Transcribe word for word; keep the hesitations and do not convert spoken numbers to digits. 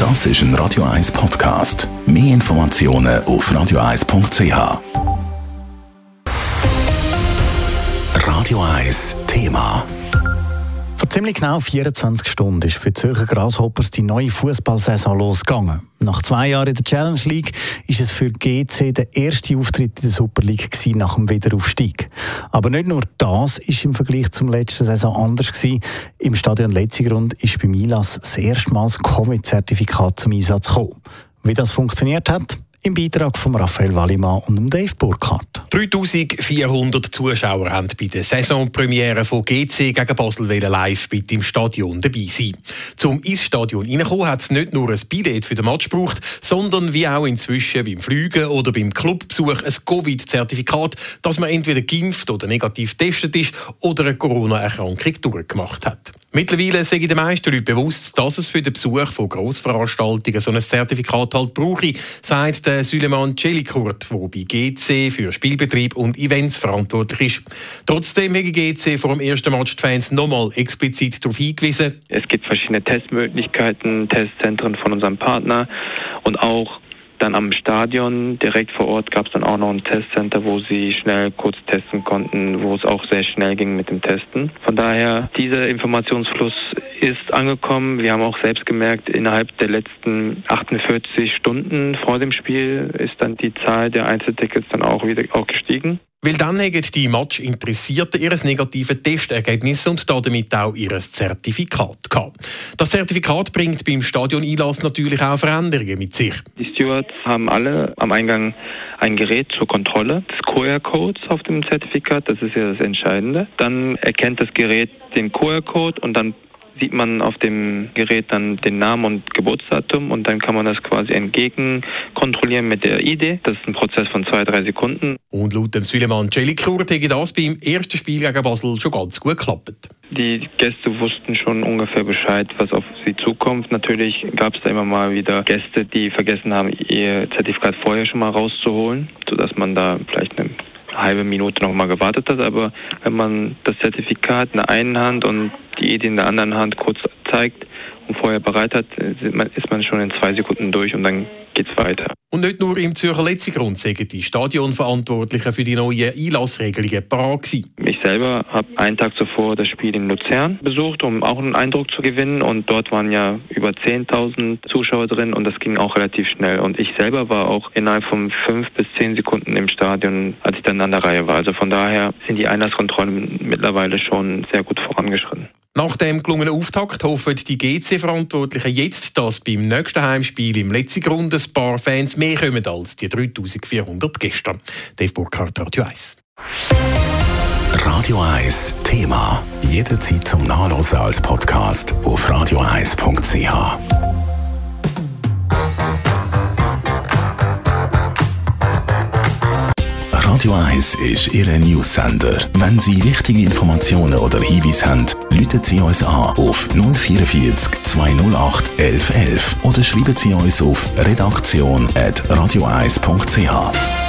Das ist ein Radio eins Podcast. Mehr Informationen auf radio eins punkt c h. Radio eins Thema. Vor ziemlich genau vierundzwanzig Stunden ist für die Zürcher Grasshoppers die neue Fußballsaison losgegangen. Nach zwei Jahren in der Challenge League ist es für G C der erste Auftritt in der Super League gewesen nach dem Wiederaufstieg. Aber nicht nur das ist im Vergleich zum letzten Saison anders gewesen. Im Stadion Letzigrund ist beim Einlass das erste Mal das Covid-Zertifikat zum Einsatz gekommen. Wie das funktioniert hat? Im Beitrag von Raphael Wallimann und Dave Burkhardt. dreitausendvierhundert Zuschauer haben bei der Saisonpremiere von G C gegen Basel live bei im Stadion dabei sein. Zum ins Stadion reinkommen hat es nicht nur ein Billett für den Match gebraucht, sondern wie auch inzwischen beim Fliegen oder beim Clubbesuch ein Covid-Zertifikat, dass man entweder geimpft oder negativ getestet ist oder eine Corona-Erkrankung durchgemacht hat. Mittlerweile sind den meisten Leuten bewusst, dass es für den Besuch von Grossveranstaltungen so ein Zertifikat halt brauche, sagt der Süleyman Celikurt, der bei G C für Spielbetrieb und Events verantwortlich ist. Trotzdem hat G C vor dem ersten Match die Fans nochmal explizit darauf hingewiesen. Es gibt verschiedene Testmöglichkeiten, Testzentren von unserem Partner und auch dann am Stadion direkt vor Ort gab es dann auch noch ein Testcenter, wo sie schnell kurz testen konnten, wo es auch sehr schnell ging mit dem Testen. Von daher, dieser Informationsfluss ist angekommen. Wir haben auch selbst gemerkt, innerhalb der letzten achtundvierzig Stunden vor dem Spiel ist dann die Zahl der Einzeltickets dann auch wieder auch gestiegen. Weil dann haben die Match-Interessierten ihr negatives Testergebnis und damit auch ihr Zertifikat gehabt. Das Zertifikat bringt beim Stadioneinlass natürlich auch Veränderungen mit sich. Die Stewards haben alle am Eingang ein Gerät zur Kontrolle des Q R-Codes auf dem Zertifikat, das ist ja das Entscheidende. Dann erkennt das Gerät den Q R-Code und dann sieht man auf dem Gerät dann den Namen und Geburtsdatum und dann kann man das quasi entgegen kontrollieren mit der I D. Das ist ein Prozess von zwei, drei Sekunden. Und laut dem Süleyman Celikurt hat das beim ersten Spiel gegen Basel schon ganz gut geklappt. Die Gäste wussten schon ungefähr Bescheid, was auf sie zukommt. Natürlich gab es da immer mal wieder Gäste, die vergessen haben, ihr Zertifikat vorher schon mal rauszuholen, sodass man da vielleicht eine halbe Minute noch mal gewartet hat. Aber wenn man das Zertifikat in der einen Hand und die Idee in der anderen Hand kurz zeigt und vorher bereit hat, ist man schon in zwei Sekunden durch und dann geht's weiter. Und nicht nur im Zürcher Letzigrund sind die Stadionverantwortlichen für die neuen Einlassregelungen parat gewesen. Ich selber habe einen Tag zuvor das Spiel in Luzern besucht, um auch einen Eindruck zu gewinnen. Und dort waren ja über zehntausend Zuschauer drin und das ging auch relativ schnell. Und ich selber war auch innerhalb von fünf bis zehn Sekunden im Stadion, als ich dann an der Reihe war. Also von daher sind die Einlasskontrollen mittlerweile schon sehr gut vorangeschritten. Nach dem gelungenen Auftakt hoffen die G C-Verantwortlichen jetzt, dass beim nächsten Heimspiel im Letzigrund ein paar Fans mehr kommen als die dreitausendvierhundert gestern. Dave Burkhardt, Radio eins. Radio eins Thema. Jederzeit zum Nachlesen als Podcast auf radio eins punkt c h. Radio eins ist Ihr News-Sender. Wenn Sie wichtige Informationen oder Hinweise haben, rufen Sie uns an auf null vierundvierzig zweihundertacht elf elf oder schreiben Sie uns auf redaktion at radio eins punkt c h.